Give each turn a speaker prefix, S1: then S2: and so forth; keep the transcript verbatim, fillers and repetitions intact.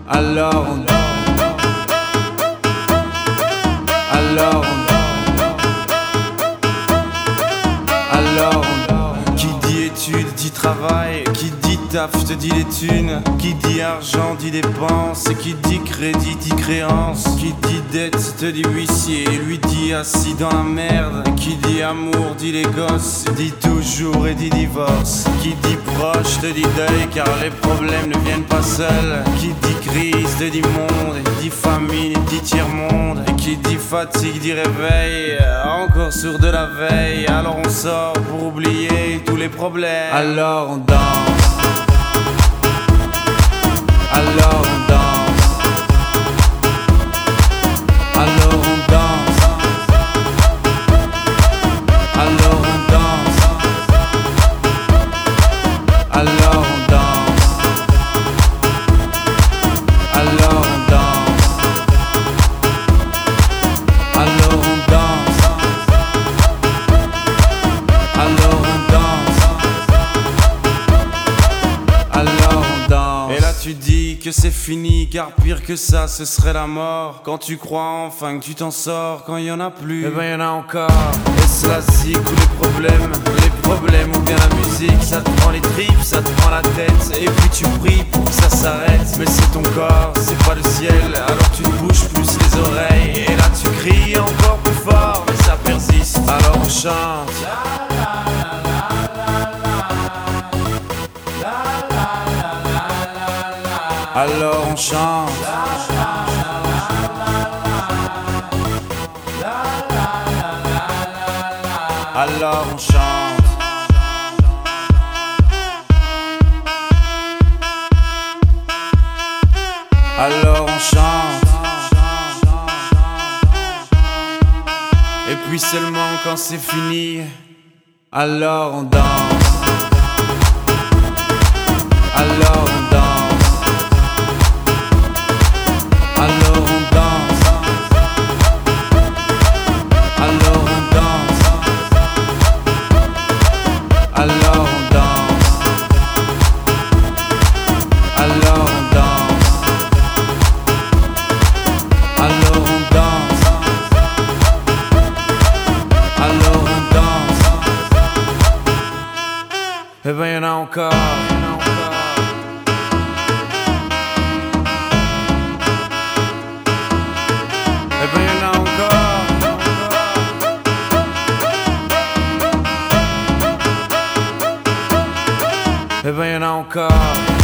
S1: Alors on Alors on Alors on Qui dit études dit travail, qui dit taf te dit les thunes, qui dit argent dit dépenses, et qui dit crédit dit créance, qui dit dette te dit huissier, lui dit assis dans la merde, qui dit amour dit les gosses, dit toujours et dit divorce, qui dit proche te dit deuil car les problèmes ne viennent pas seuls, qui dit crise te dit monde, et dit famine et dit tiers-monde, et qui dit fatigue dit réveil, encore sourd de la veille, alors on sort pour oublier tous les problèmes, alors on danse. Alors on danse. Alors on danse. Alors on danse. Alors on danse. Alors on danse. Alors on danse. Alors on danse. Alors on danse. Et là tu dis que c'est fini, car pire que ça ce serait la mort. Quand tu crois enfin que tu t'en sors, quand il y en a plus, eh ben y en a encore. Et c'est la zig ou les problèmes, les problèmes ou bien la musique. Ça te prend les tripes, ça te prend la tête, et puis tu pries pour que ça s'arrête. Mais c'est ton corps, c'est pas le ciel, alors tu ne bouges plus les oreilles. Et là tu cries encore plus fort, mais ça persiste, alors on chante. Alors on chante. Alors on chante. Alors on chante. Et puis seulement quand c'est fini, alors on danse. Alors on danse. Alors on danse. Alors on danse. Alors on danse. Alors on danse. Alors on danse. Alors on danse. Eh ben y'en a encore. Eh ben y'en a encore. Eh ben y'en a encore.